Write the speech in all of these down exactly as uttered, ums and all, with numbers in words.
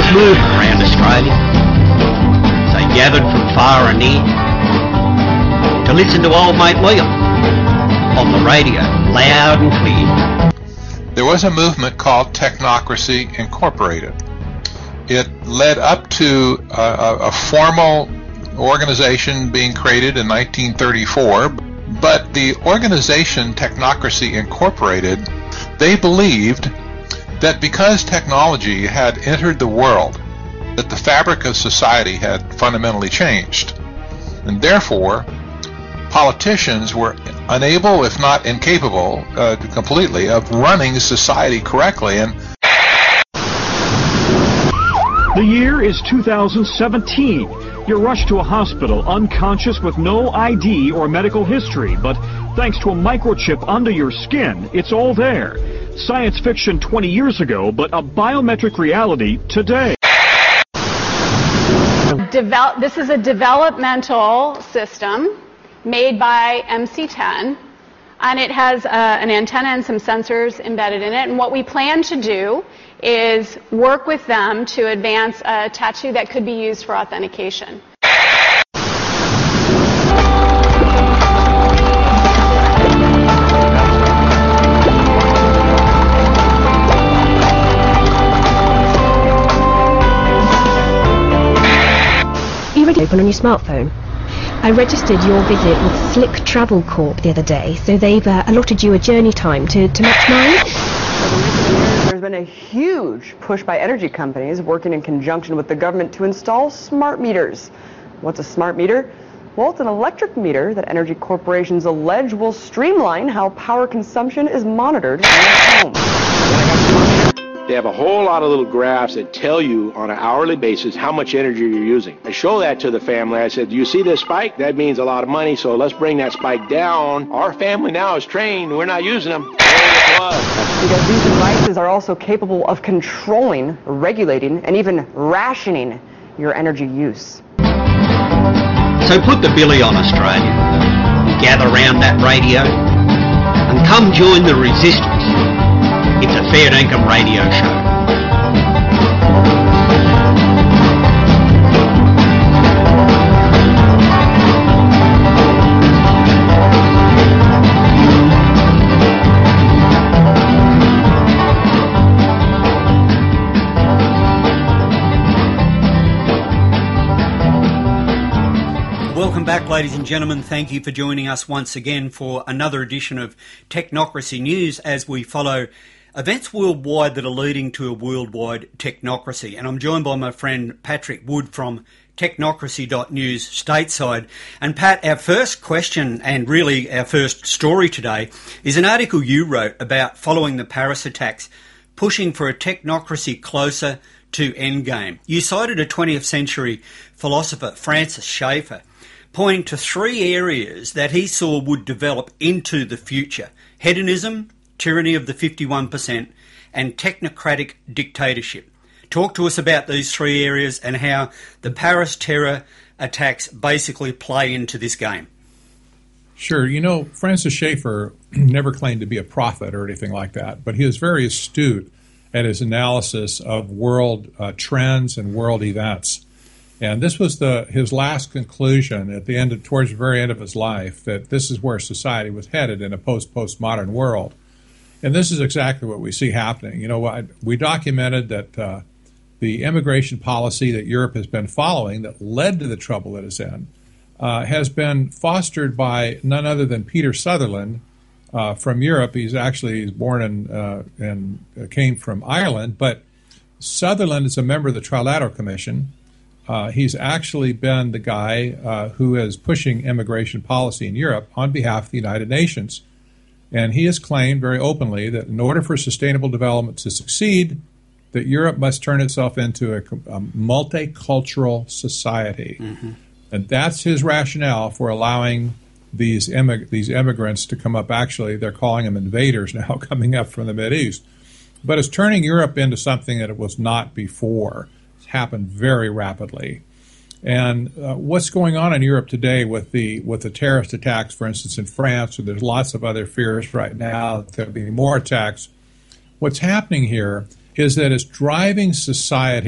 was moving around Australia. They gathered from far and near to listen to old mate Liam on the radio, loud and clear. There was a movement called Technocracy Incorporated. It led up to a, a, a formal organization being created in nineteen thirty-four, but the organization Technocracy Incorporated, they believed that because technology had entered the world, that the fabric of society had fundamentally changed, and therefore politicians were unable, if not incapable, uh, completely of running society correctly. And the year is two thousand seventeen. You're rushed to a hospital unconscious with no I D or medical history, but thanks to a microchip under your skin, it's all there. Science fiction twenty years ago, but a biometric reality today. Devel- this is a developmental system made by M C ten, and it has uh, an antenna and some sensors embedded in it. And what we plan to do is work with them to advance a tattoo that could be used for authentication. You already open on your smartphone. I registered your visit with Slick Travel Corp the other day, so they've uh, allotted you a journey time to, to match mine. There's been a huge push by energy companies working in conjunction with the government to install smart meters. What's a smart meter? Well, it's an electric meter that energy corporations allege will streamline how power consumption is monitored in your home. They have a whole lot of little graphs that tell you on an hourly basis how much energy you're using. I show that to the family. I said, do you see this spike? That means a lot of money, so let's bring that spike down. Our family now is trained. We're not using them. Because these devices are also capable of controlling, regulating, and even rationing your energy use. So put the billy on Australia and gather round that radio and come join the resistance. It's a fair income radio show. Welcome back, ladies and gentlemen. Thank you for joining us once again for another edition of Technocracy News as we follow events worldwide that are leading to a worldwide technocracy. And I'm joined by my friend Patrick Wood from technocracy dot news stateside. And Pat, our first question and really our first story today is an article you wrote about following the Paris attacks, pushing for a technocracy closer to endgame. You cited a twentieth century philosopher, Francis Schaeffer, pointing to three areas that he saw would develop into the future: hedonism, tyranny of the fifty-one percent, and technocratic dictatorship. Talk to us about these three areas and how the Paris terror attacks basically play into this game. Sure. You know, Francis Schaeffer never claimed to be a prophet or anything like that, but he was very astute at his analysis of world uh, trends and world events. And this was the his last conclusion at the end of, towards the very end of his life, that this is where society was headed in a post-postmodern world. And this is exactly what we see happening. You know, I, we documented that uh, the immigration policy that Europe has been following that led to the trouble it is in uh, has been fostered by none other than Peter Sutherland uh, from Europe. He's actually he's born in, uh, and came from Ireland, but Sutherland is a member of the Trilateral Commission. Uh, he's actually been the guy uh, who is pushing immigration policy in Europe on behalf of the United Nations. And he has claimed very openly that in order for sustainable development to succeed, that Europe must turn itself into a, a multicultural society. Mm-hmm. And that's his rationale for allowing these immig- these immigrants to come up. Actually, they're calling them invaders now, coming up from the Mideast. But it's turning Europe into something that it was not before. It's happened very rapidly. And uh, what's going on in Europe today with the with the terrorist attacks, for instance, in France, or there's lots of other fears right now that there'll be more attacks. What's happening here is that it's driving society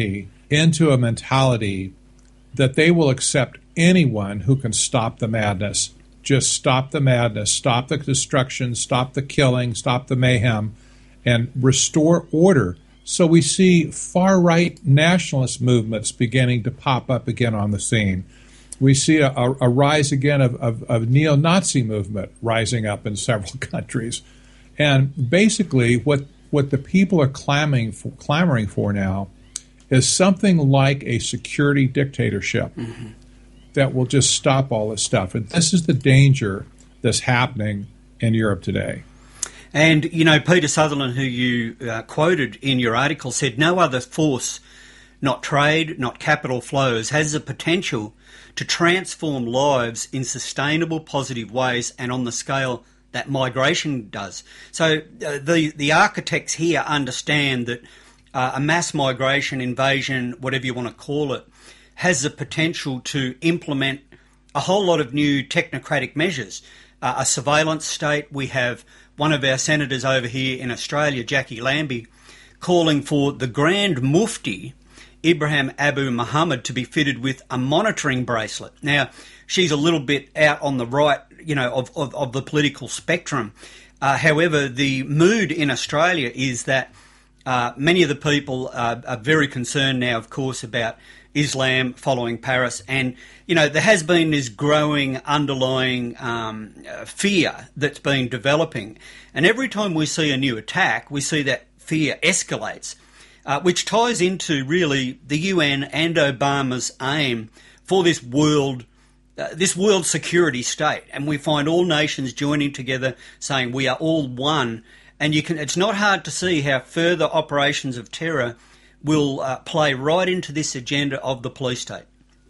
into a mentality that they will accept anyone who can stop the madness. Just stop the madness, stop the destruction, stop the killing, stop the mayhem, and restore order. So we see far-right nationalist movements beginning to pop up again on the scene. We see a, a, a rise again of, of, of neo-Nazi movement rising up in several countries. And basically what, what the people are clamoring for, clamoring for now is something like a security dictatorship mm-hmm. that will just stop all this stuff. And this is the danger that's happening in Europe today. And, you know, Peter Sutherland, who you uh, quoted in your article, said no other force, not trade, not capital flows, has the potential to transform lives in sustainable, positive ways and on the scale that migration does. So uh, the, the architects here understand that uh, a mass migration, invasion, whatever you want to call it, has the potential to implement a whole lot of new technocratic measures. Uh, a surveillance state. We have one of our senators over here in Australia, Jackie Lambie, calling for the Grand Mufti, Ibrahim Abu Muhammad, to be fitted with a monitoring bracelet. Now, she's a little bit out on the right, you know, of, of, of the political spectrum. Uh, however, the mood in Australia is that uh, many of the people are, are very concerned now, of course, about Islam following Paris. And, you know, there has been this growing underlying um, uh, fear that's been developing. And every time we see a new attack, we see that fear escalates, uh, which ties into really the U N and Obama's aim for this world uh, this world security state. And we find all nations joining together saying we are all one. And you can it's not hard to see how further operations of terror will uh, play right into this agenda of the police state.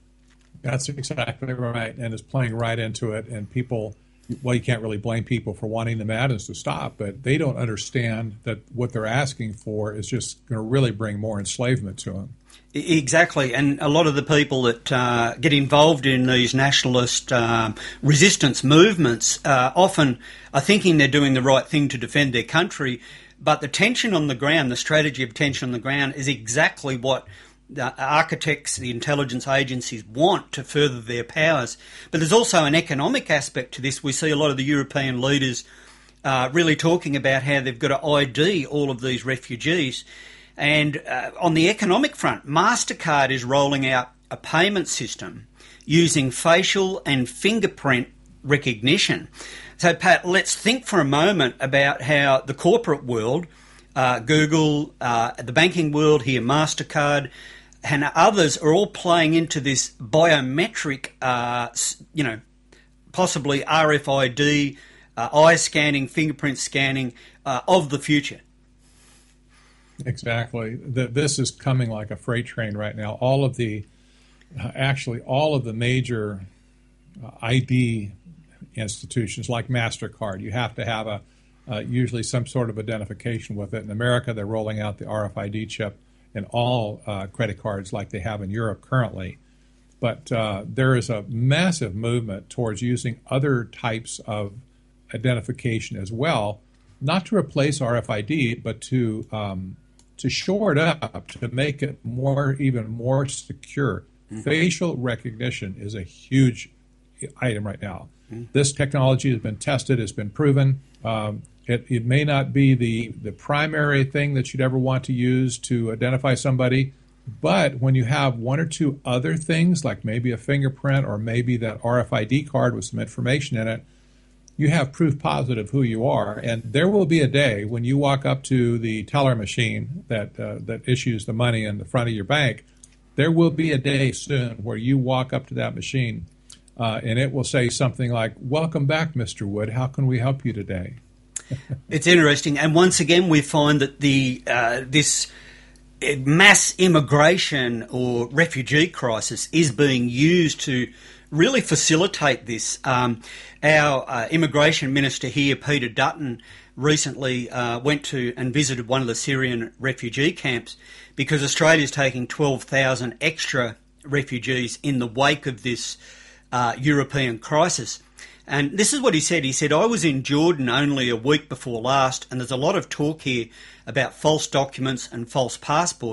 That's exactly right, and it's playing right into it. And people, well, you can't really blame people for wanting the madness to stop, but they don't understand that what they're asking for is just going to really bring more enslavement to them. Exactly, and a lot of the people that uh, get involved in these nationalist um, resistance movements uh, often are thinking they're doing the right thing to defend their country, but the tension on the ground, the strategy of tension on the ground, is exactly what the architects, the intelligence agencies want to further their powers. But there's also an economic aspect to this. We see a lot of the European leaders uh, really talking about how they've got to I D all of these refugees. And uh, on the economic front, MasterCard is rolling out a payment system using facial and fingerprint recognition. So, Pat, let's think for a moment about how the corporate world, uh, Google, uh, the banking world here, MasterCard, and others are all playing into this biometric, uh, you know, possibly R F I D, uh, eye scanning, fingerprint scanning uh, of the future. Exactly. The, this is coming like a freight train right now. All of the, uh, actually, all of the major uh, I D institutions like MasterCard, you have to have a uh, usually some sort of identification with it. In America, they're rolling out the R F I D chip in all uh, credit cards like they have in Europe currently. But uh, there is a massive movement towards using other types of identification as well, not to replace R F I D, but to um, to shore it up, to make it more, even more secure. Mm-hmm. Facial recognition is a huge item right now. Mm-hmm. This technology has been tested, has been proven. Um, it, it may not be the, the primary thing that you'd ever want to use to identify somebody, but when you have one or two other things, like maybe a fingerprint or maybe that R F I D card with some information in it, you have proof positive who you are. And there will be a day when you walk up to the teller machine that uh, that issues the money in the front of your bank. There will be a day soon where you walk up to that machine uh, and it will say something like, "Welcome back, Mister Wood. How can we help you today?" It's interesting. And once again, we find that the uh, this mass immigration or refugee crisis is being used to really facilitate this. Um, our uh, immigration minister here, Peter Dutton, recently uh, went to and visited one of the Syrian refugee camps because Australia is taking twelve thousand extra refugees in the wake of this uh, European crisis. And this is what he said. He said, "I was in Jordan only a week before last, and there's a lot of talk here about false documents and false passports.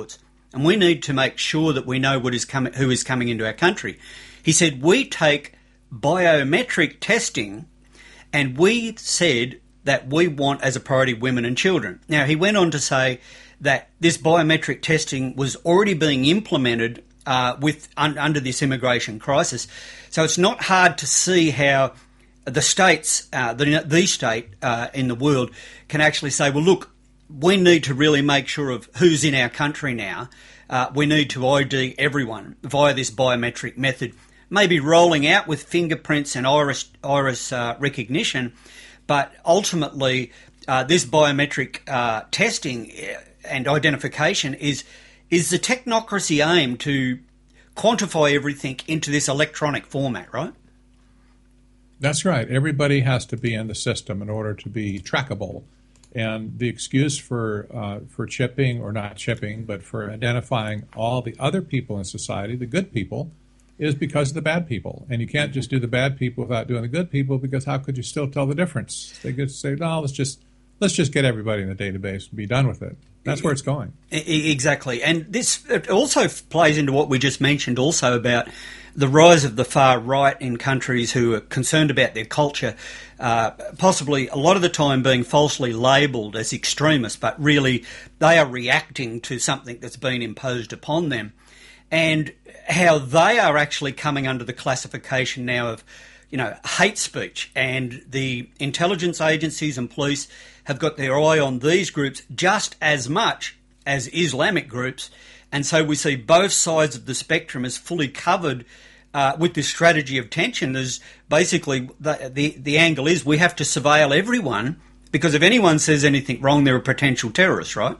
and we need to make sure that we know what is coming, who is coming into our country. He said, we take biometric testing, and we said that we want as a priority women and children. Now, he went on to say that this biometric testing was already being implemented uh, with un, under this immigration crisis. So it's not hard to see how the states, uh, the, the state uh, in the world can actually say, well, look, we need to really make sure of who's in our country now. Uh, we need to I D everyone via this biometric method, maybe rolling out with fingerprints and iris, iris uh, recognition, but ultimately uh, this biometric uh, testing and identification is is the technocracy aim to quantify everything into this electronic format, right? That's right. Everybody has to be in the system in order to be trackable. And the excuse for uh, for chipping, or not chipping, but for identifying all the other people in society, the good people, is because of the bad people. And you can't just do the bad people without doing the good people, because how could you still tell the difference? They could say, no, let's just let's just get everybody in the database and be done with it. That's where it's going. Exactly. And this it also plays into what we just mentioned also about the rise of the far right in countries who are concerned about their culture, uh, possibly a lot of the time being falsely labelled as extremists, but really they are reacting to something that's been imposed upon them. And how they are actually coming under the classification now of, you know, hate speech. And the intelligence agencies and police have got their eye on these groups just as much as Islamic groups. And so we see both sides of the spectrum as fully covered uh, with this strategy of tension. There's basically the, the, the angle is we have to surveil everyone, because if anyone says anything wrong, they're a potential terrorist, right?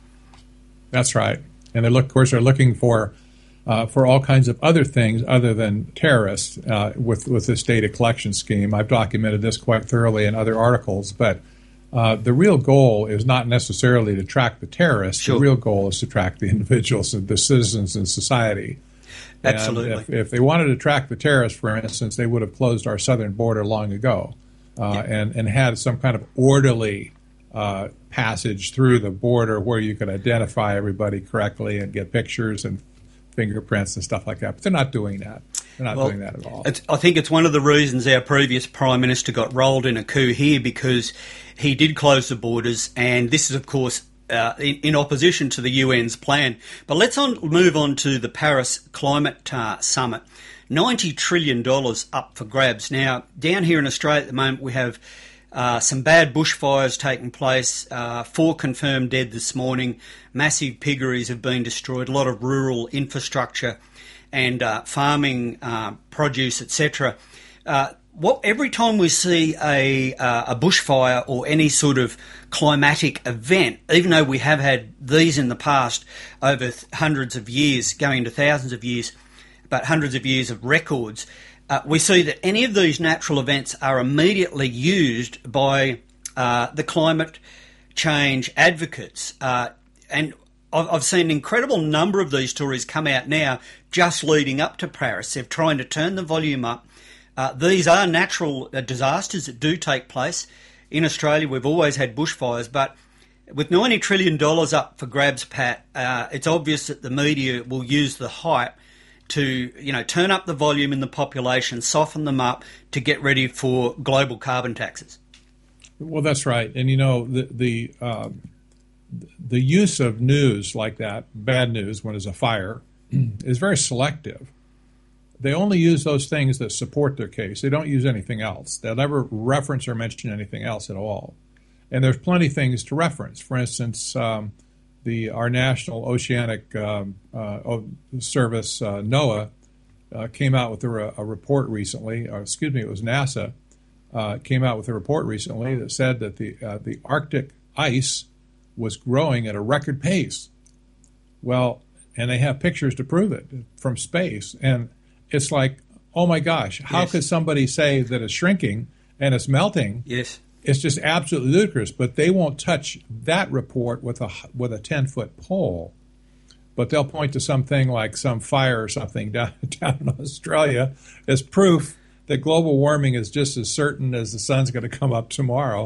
That's right. And they look, of course, they're looking for Uh, for all kinds of other things other than terrorists uh, with, with this data collection scheme. I've documented this quite thoroughly in other articles, but uh, the real goal is not necessarily to track the terrorists. Sure. The real goal is to track the individuals, the citizens in society. Absolutely. And if, if they wanted to track the terrorists, for instance, they would have closed our southern border long ago uh, yeah. and, and had some kind of orderly uh, passage through the border where you could identify everybody correctly and get pictures and fingerprints and stuff like that. But they're not doing that. They're not well, doing that at all. It's, I think it's one of the reasons our previous Prime Minister got rolled in a coup here, because he did close the borders, and this is, of course, uh, in, in opposition to the U N's plan. But let's on, move on to the Paris Climate uh, Summit. ninety trillion dollars up for grabs. Now, down here in Australia at the moment, we have Uh, some bad bushfires taking place, uh, four confirmed dead this morning, massive piggeries have been destroyed, a lot of rural infrastructure and uh, farming uh, produce, et cetera. Uh, what, every time we see a, uh, a bushfire or any sort of climatic event, even though we have had these in the past over th- hundreds of years, going into thousands of years, but hundreds of years of records, Uh, we see that any of these natural events are immediately used by uh, the climate change advocates. Uh, and I've, I've seen an incredible number of these stories come out now just leading up to Paris. They're trying to turn the volume up. Uh, these are natural uh, disasters that do take place. In Australia, we've always had bushfires, but with ninety trillion dollars up for grabs, Pat, uh, it's obvious that the media will use the hype to, you know, turn up the volume in the population, soften them up to get ready for global carbon taxes. Well, that's right. And, you know, the the, uh, the use of news like that, bad news when there's a fire, is very selective. They only use those things that support their case. They don't use anything else. They'll never reference or mention anything else at all. And there's plenty of things to reference. For instance, um, The, our National Oceanic um, uh, Service, uh, NOAA, uh, came out with a, a report recently, or excuse me, it was NASA, uh, came out with a report recently that said that the uh, the Arctic ice was growing at a record pace. Well, and they have pictures to prove it from space. And it's like, oh my gosh, how yes. could somebody say that it's shrinking and it's melting? Yes. It's just absolutely ludicrous, but they won't touch that report with a with a ten-foot pole. But they'll point to something like some fire or something down, down in Australia as proof that global warming is just as certain as the sun's going to come up tomorrow.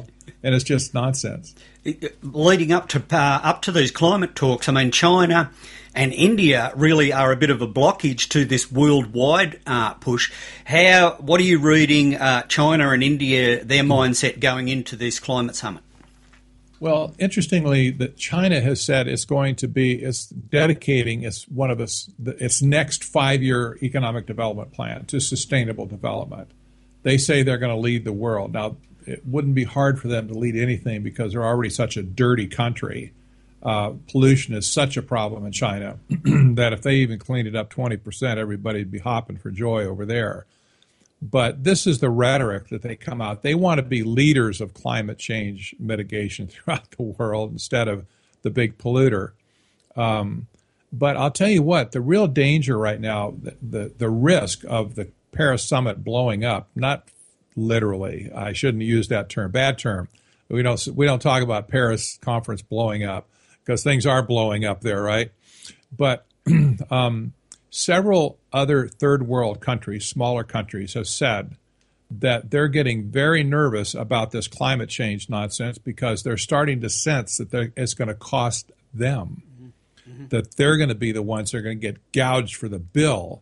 and it's just nonsense. Leading up to uh, up to these climate talks, I mean, China and India really are a bit of a blockage to this worldwide uh, push. How? What are you reading uh, China and India, their mindset going into this climate summit? Well, interestingly, that China has said it's going to be, it's dedicating its one of its its next five-year economic development plan to sustainable development. They say they're going to lead the world. Now, it wouldn't be hard for them to lead anything because they're already such a dirty country. Uh, pollution is such a problem in China that if they even cleaned it up twenty percent, everybody'd be hopping for joy over there. But this is the rhetoric that they come out. They want to be leaders of climate change mitigation throughout the world instead of the big polluter. Um, but I'll tell you what, the real danger right now, the, the, the risk of the Paris summit blowing up, not literally, I shouldn't use that term, bad term. We don't, we don't talk about Paris conference blowing up because things are blowing up there, right? But um, several other third world countries, smaller countries, have said that they're getting very nervous about this climate change nonsense because they're starting to sense that it's going to cost them, mm-hmm. that they're going to be the ones that are going to get gouged for the bill.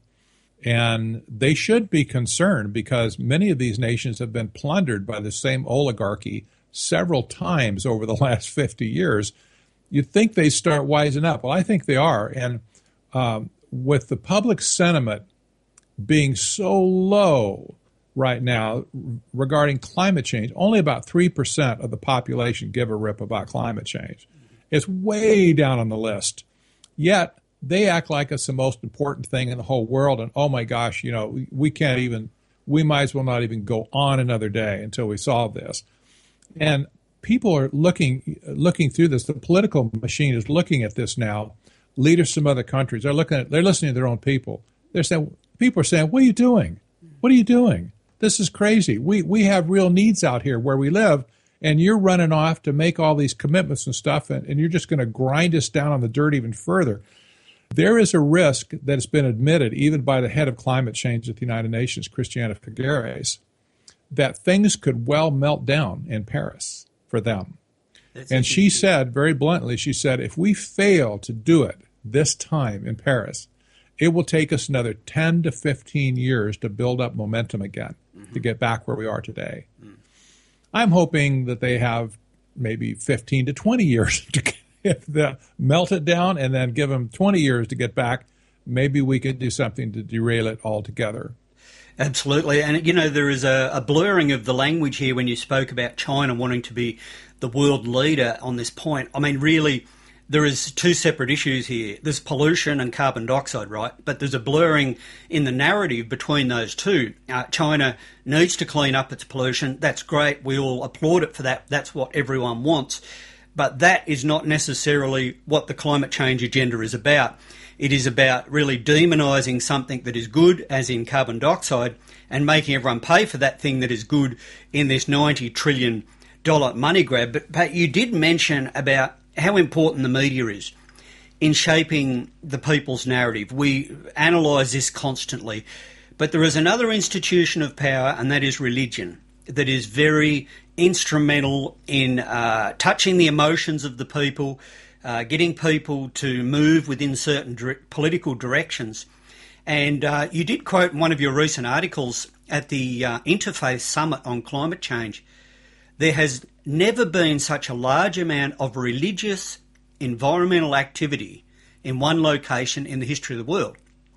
And they should be concerned because many of these nations have been plundered by the same oligarchy several times over the last fifty years. You'd think they start wising up. Well, I think they are. And um, with the public sentiment being so low right now regarding climate change, only about three percent of the population give a rip about climate change. It's way down on the list. Yet they act like it's the most important thing in the whole world. And, oh, my gosh, you know, we can't even, we might as well not even go on another day until we solve this. And people are looking looking through this. The political machine is looking at this now. Leaders from other countries are looking at, they're listening to their own people. They're saying, people are saying, what are you doing? What are you doing? This is crazy. We we have real needs out here where we live, and you're running off to make all these commitments and stuff, and, and you're just going to grind us down on the dirt even further. There is a risk that has been admitted, even by the head of climate change at the United Nations, Christiana Figueres, that things could well melt down in Paris for them. That's and she said, very bluntly, she said, if we fail to do it this time in Paris, it will take us another ten to fifteen years to build up momentum again, mm-hmm. to get back where we are today. Mm. I'm hoping that they have maybe fifteen to twenty years to get the, melt it down and then give them twenty years to get back. Maybe we could do something to derail it altogether. Absolutely. And, you know, there is a, a blurring of the language here when you spoke about China wanting to be the world leader on this point. I mean, really, there is two separate issues here. There's pollution and carbon dioxide, right? But there's a blurring in the narrative between those two. Uh, China needs to clean up its pollution. That's great. We all applaud it for that. That's what everyone wants. But that is not necessarily what the climate change agenda is about. It is about really demonising something that is good, as in carbon dioxide, and making everyone pay for that thing that is good in this ninety trillion dollars money grab. But, but you did mention about how important the media is in shaping the people's narrative. We analyse this constantly. But there is another institution of power, and that is religion, that is very instrumental in uh, touching the emotions of the people, uh, getting people to move within certain dire- political directions. And uh, you did quote in one of your recent articles at the uh, Interfaith Summit on Climate Change, there has never been such a large amount of religious environmental activity in one location in the history of the world.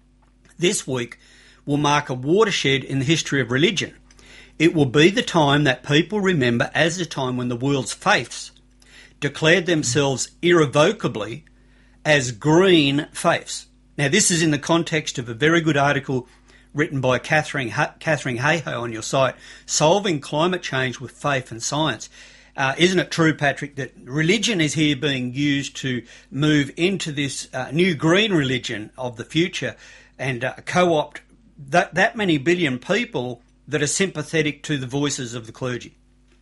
This week will mark a watershed in the history of religion. It will be the time that people remember as the time when the world's faiths declared themselves irrevocably as green faiths. Now, this is in the context of a very good article written by Catherine, ha- Catherine Hayhoe on your site, Solving Climate Change with Faith and Science. Uh, isn't it true, Patrick, that religion is here being used to move into this uh, new green religion of the future and uh, co-opt that, that many billion people that are sympathetic to the voices of the clergy?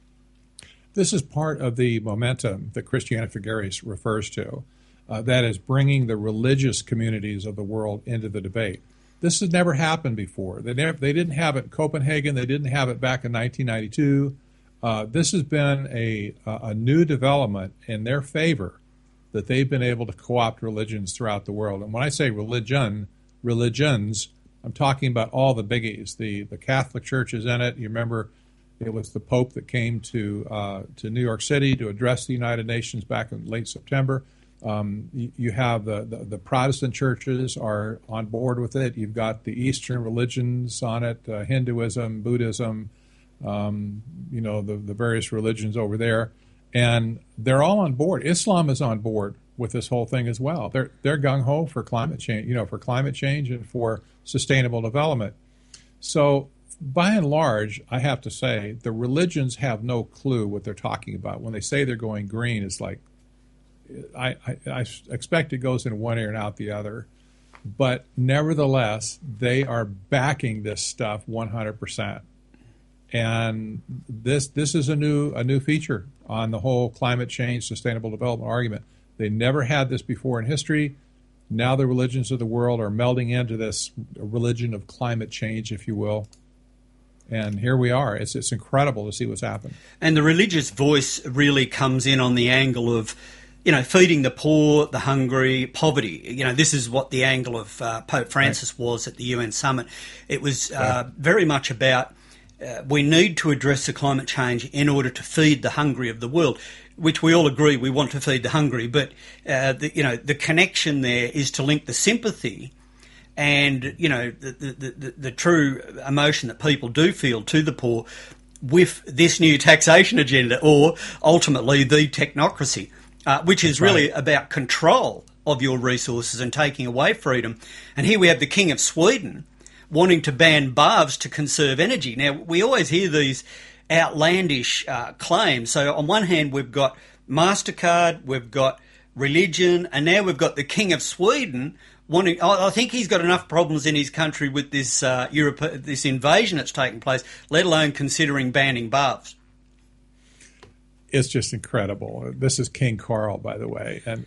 This is part of the momentum that Christiana Figueres refers to, uh, that is bringing the religious communities of the world into the debate. This has never happened before. They never, they didn't have it in Copenhagen. They didn't have it back in nineteen ninety-two. Uh, this has been a, a new development in their favor, that they've been able to co-opt religions throughout the world. And when I say religion, religions, I'm talking about all the biggies. The the Catholic Church is in it. You remember it was the Pope that came to uh, to New York City to address the United Nations back in late September. Um, you, you have the, the, the Protestant churches are on board with it. You've got the Eastern religions on it, uh, Hinduism, Buddhism, um, you know, the, the various religions over there. And they're all on board. Islam is on board with this whole thing as well. They're they're gung-ho for climate change, you know, for climate change and for sustainable development. So by and large, I have to say, the religions have no clue what they're talking about. When they say they're going green, it's like, I, I, I expect it goes in one ear and out the other. But nevertheless, they are backing this stuff one hundred percent. And this this is a new a new feature on the whole climate change, sustainable development argument. They never had this before in history. Now the religions of the world are melding into this religion of climate change, if you will. And here we are. It's it's incredible to see what's happened. And the religious voice really comes in on the angle of, you know, feeding the poor, the hungry, poverty. You know, this is what the angle of uh, Pope Francis right. was at the U N summit. It was uh, yeah. very much about uh, we need to address the climate change in order to feed the hungry of the world, which we all agree we want to feed the hungry. But, uh, the, you know, the connection there is to link the sympathy and, you know, the, the, the, the true emotion that people do feel to the poor with this new taxation agenda, or ultimately the technocracy. Uh, which is really right. about control of your resources and taking away freedom. And here we have the King of Sweden wanting to ban B A Vs to conserve energy. Now, we always hear these outlandish uh, claims. So on one hand, we've got MasterCard, we've got religion, and now we've got the King of Sweden wanting... I think he's got enough problems in his country with this, uh, Europe, this invasion that's taken place, let alone considering banning B A Vs. It's just incredible. This is King Carl, by the way, and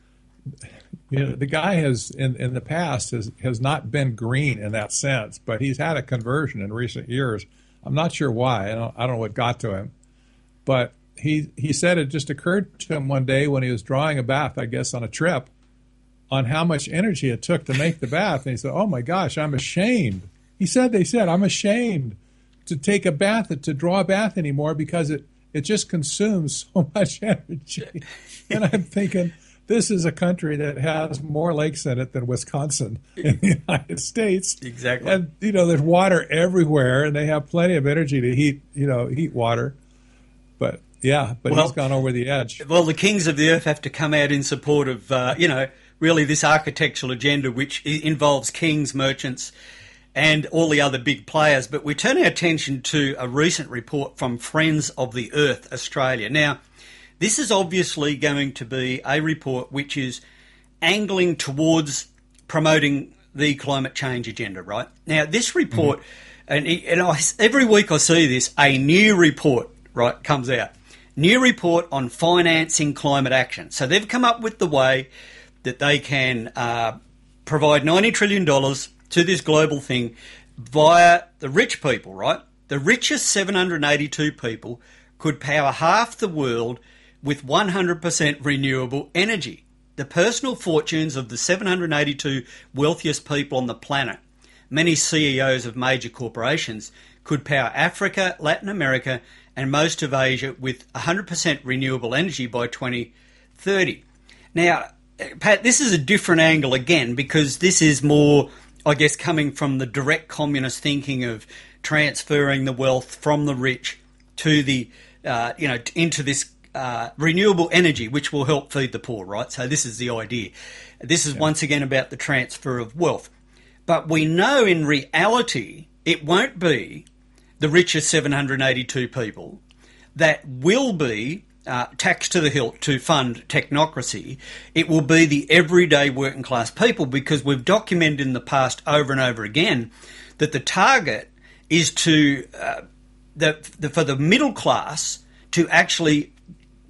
you know the guy has in, in the past has, has not been green in that sense, but he's had a conversion in recent years. I'm not sure why. I don't, I don't know what got to him, but he he said it just occurred to him one day when he was drawing a bath, I guess on a trip, on how much energy it took to make the bath, and he said, "Oh my gosh, I'm ashamed." He said, "They said I'm ashamed to take a bath, to draw a bath anymore because it." It just consumes so much energy." And I'm thinking, this is a country that has more lakes in it than Wisconsin in the United States. Exactly. And, you know, there's water everywhere, and they have plenty of energy to heat, you know, heat water. But, yeah, but well, he's gone over the edge. Well, the kings of the earth have to come out in support of, uh, you know, really this architectural agenda, which involves kings, merchants, and all the other big players. But we turn our attention to a recent report from Friends of the Earth Australia. Now, this is obviously going to be a report which is angling towards promoting the climate change agenda, right? Now, this report, mm-hmm. and, and I, every week I see this, a new report, right, comes out. New report on financing climate action. So they've come up with the way that they can uh, provide ninety trillion dollars to this global thing via the rich people, right? The richest seven hundred eighty-two people could power half the world with one hundred percent renewable energy. The personal fortunes of the seven hundred eighty-two wealthiest people on the planet, many C E Os of major corporations, could power Africa, Latin America, and most of Asia with one hundred percent renewable energy by twenty thirty. Now, Pat, this is a different angle again, because this is more, I guess, coming from the direct communist thinking of transferring the wealth from the rich to the, uh, you know, into this uh, renewable energy, which will help feed the poor, right? So this is the idea. This is yeah. once again about the transfer of wealth. But we know in reality it won't be the richest seven hundred eighty-two people that will be Uh, taxed to the hilt to fund technocracy. It will be the everyday working class people, because we've documented in the past over and over again that the target is to uh, the, the for the middle class to actually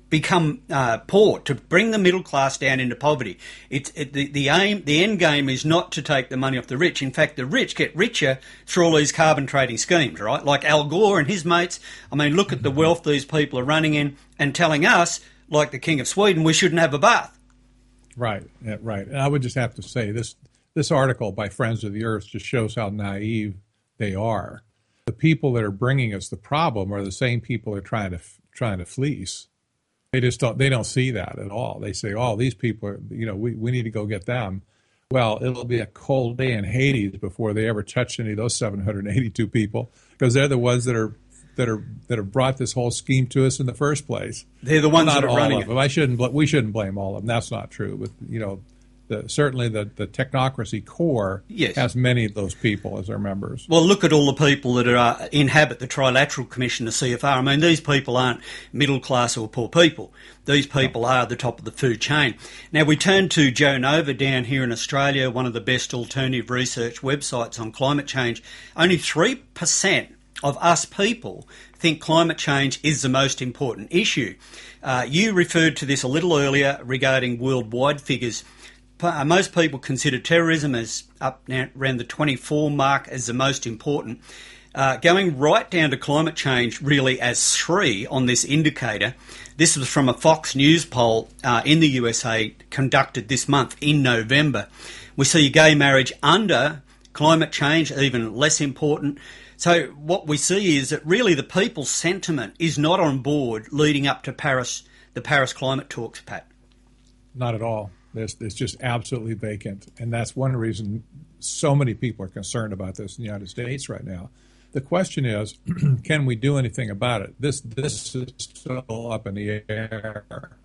become uh, poor, to bring the middle class down into poverty. It's it, the the aim, the end game is not to take the money off the rich. In fact, the rich get richer through all these carbon trading schemes, right? Like Al Gore and his mates. I mean, look at the wealth these people are running in and telling us, like the King of Sweden, we shouldn't have a bath. Right, yeah, right. And I would just have to say this: this article by Friends of the Earth just shows how naive they are. The people that are bringing us the problem are the same people that are trying to trying to fleece. They just don't. They don't see that at all. They say, "Oh, these people are. You know, we, we need to go get them." Well, it'll be a cold day in Hades before they ever touch any of those seven hundred eighty-two people, because they're the ones that are that are that have brought this whole scheme to us in the first place. They're the ones not that are all running of them. it. I shouldn't. We shouldn't blame all of them. That's not true. But you know, the, certainly the, the technocracy core yes. has many of those people as their members. Well, look at all the people that are, uh, inhabit the Trilateral Commission, the C F R. I mean, these people aren't middle class or poor people. These people no. are the top of the food chain. Now, we turn to Joe Nova down here in Australia, one of the best alternative research websites on climate change. Only three percent of us people think climate change is the most important issue. Uh, you referred to this a little earlier regarding worldwide figures. Most people consider terrorism as up now around the twenty-four mark as the most important. Uh, going right down to climate change really as three on this indicator. This was from a Fox News poll uh, in the U S A conducted this month in November. We see gay marriage under, climate change even less important. So what we see is that really the people's sentiment is not on board leading up to Paris, the Paris climate talks, Pat. Not at all. It's, it's just absolutely vacant. And that's one reason so many people are concerned about this in the United States right now. The question is, can we do anything about it? This this is still up in the air.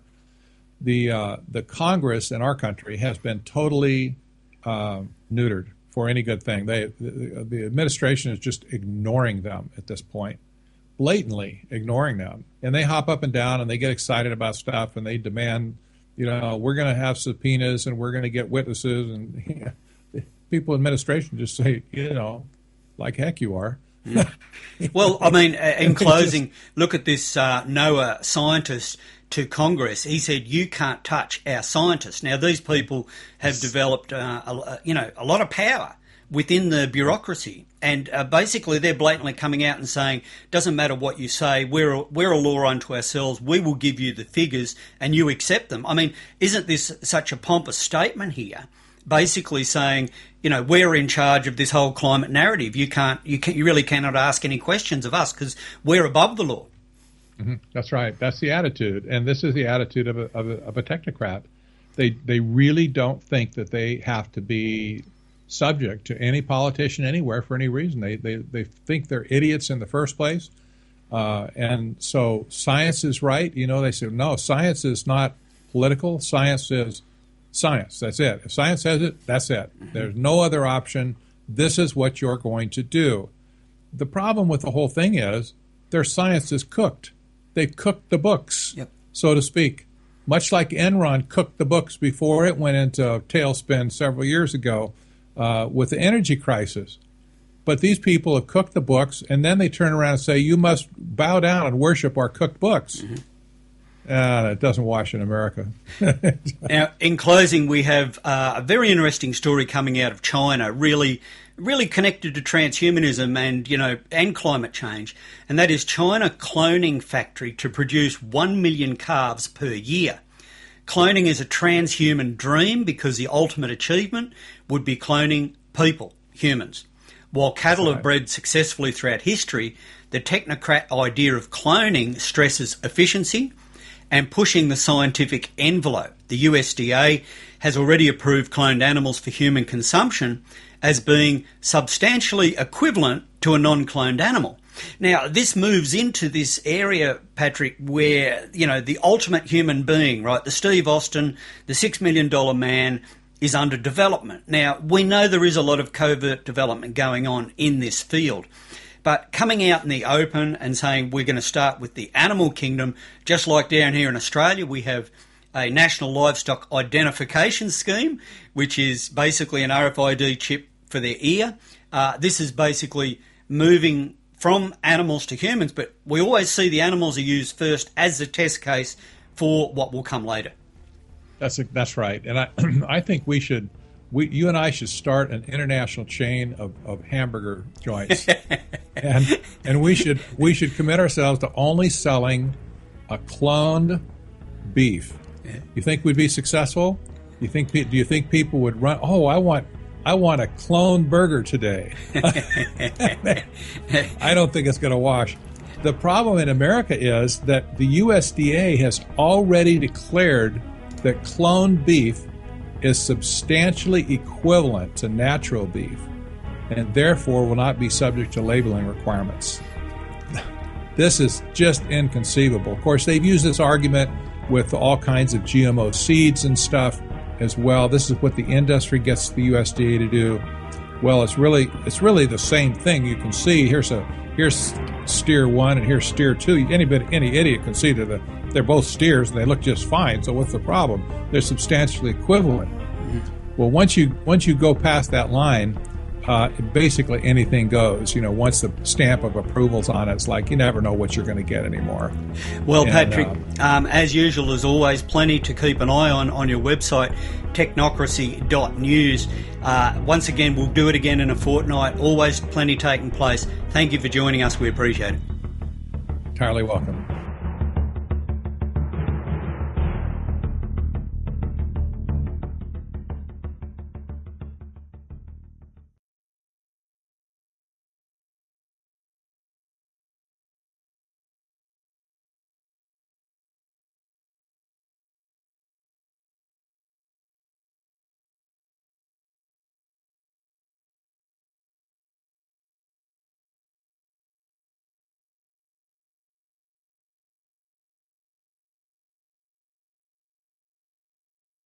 The, uh, the Congress in our country has been totally uh, neutered for any good thing. They, the, the administration is just ignoring them at this point, blatantly ignoring them. And they hop up and down and they get excited about stuff and they demand, you know, we're going to have subpoenas and we're going to get witnesses. And you know, people in administration just say, you know, like heck you are. Yeah. Well, I mean, in closing, look at this uh, NOAA scientist to Congress. He said, you can't touch our scientists. Now, these people have developed, uh, a, you know, a lot of power within the bureaucracy. And uh, basically they're blatantly coming out and saying, doesn't matter what you say, we're a, we're a law unto ourselves, we will give you the figures and you accept them. I mean, isn't this such a pompous statement here? Basically saying, you know, we're in charge of this whole climate narrative. You can't, you can, you really cannot ask any questions of us because we're above the law. Mm-hmm. That's right. That's the attitude, and this is the attitude of a, of a, of a technocrat. They they really don't think that they have to be subject to any politician anywhere for any reason. They they they think they're idiots in the first place, uh, and so science is right. You know, they say no, science is not political. Science is science. That's it. If science says it, that's it. Mm-hmm. There's no other option. This is what you're going to do. The problem with the whole thing is their science is cooked. They've cooked the books, yep. so to speak. Much like Enron cooked the books before it went into tailspin several years ago uh, with the energy crisis. But these people have cooked the books, and then they turn around and say, you must bow down and worship our cooked books. Mm-hmm. Uh, it doesn't wash in America. Now, in closing, we have uh, a very interesting story coming out of China, really really connected to transhumanism and, you know, and climate change, and that is China cloning factory to produce one million calves per year. Cloning is a transhuman dream because the ultimate achievement would be cloning people, humans. While cattle right. have bred successfully throughout history, the technocrat idea of cloning stresses efficiency and pushing the scientific envelope. The U S D A has already approved cloned animals for human consumption as being substantially equivalent to a non-cloned animal. Now, this moves into this area, Patrick, where, you know, the ultimate human being, right, the Steve Austin, the six million dollars man, is under development. Now, we know there is a lot of covert development going on in this field, but coming out in the open and saying we're going to start with the animal kingdom, just like down here in Australia, we have a National Livestock Identification Scheme, which is basically an R F I D chip for their ear. Uh, this is basically moving from animals to humans, but we always see the animals are used first as the test case for what will come later. That's a, that's right, and I I think we should we you and I should start an international chain of, of hamburger joints, and and we should we should commit ourselves to only selling a cloned beef. Yeah. You think we'd be successful? You think do you think people would run? Oh, I want I want a cloned burger today. I don't think it's going to wash. The problem in America is that the U S D A has already declared that cloned beef is substantially equivalent to natural beef and therefore will not be subject to labeling requirements. This is just inconceivable. Of course, they've used this argument with all kinds of G M O seeds and stuff as well. This is what the industry gets the U S D A to do. Well, it's really it's really the same thing. You can see here's a here's steer one and here's steer two. Any bit any idiot can see that the, they're both steers and they look just fine. So what's the problem? They're substantially equivalent. Mm-hmm. Well, once you once you go past that line, uh, basically anything goes. You know, once the stamp of approval's on it, it's like you never know what you're going to get anymore. Well, and, Patrick, uh, um, as usual, as always, plenty to keep an eye on on your website, technocracy dot news. Uh, once again, we'll do it again in a fortnight. Always plenty taking place. Thank you for joining us. We appreciate it. Entirely welcome.